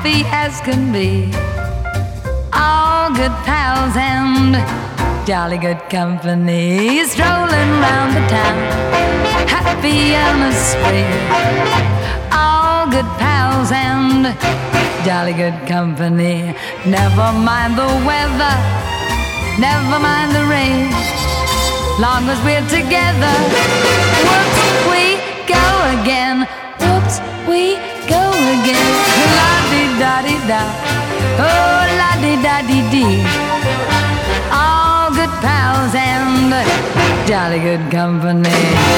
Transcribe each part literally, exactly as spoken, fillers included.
happy as can be. All good pals and jolly good company, strolling round the town, happy and a spree. All good pals and jolly good company. Never mind the weather, never mind the rain, long as we're together. Whoops, we go again. Whoops, we go again. La-di-da-di-da, oh la-di-da-di-dee. All good pals and jolly good company.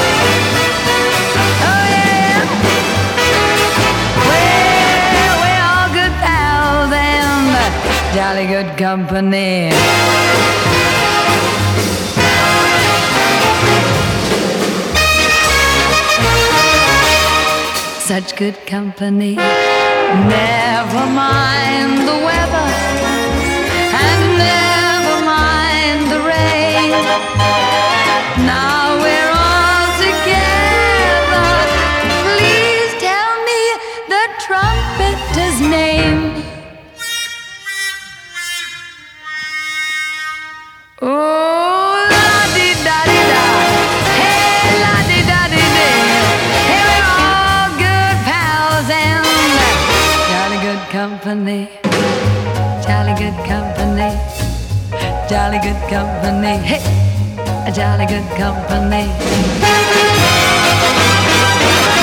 Oh yeah, we're, we're all good pals and jolly good company. Such good company. Never mind the weather and never mind the rain. Now we're all together. Please tell me the trumpeter's name. Oh, la-di-da-di-da, hey, la-di-da-di-dee. Hey, we're all good pals and jolly good company, jolly good company, jolly good company, hey, a jolly good company.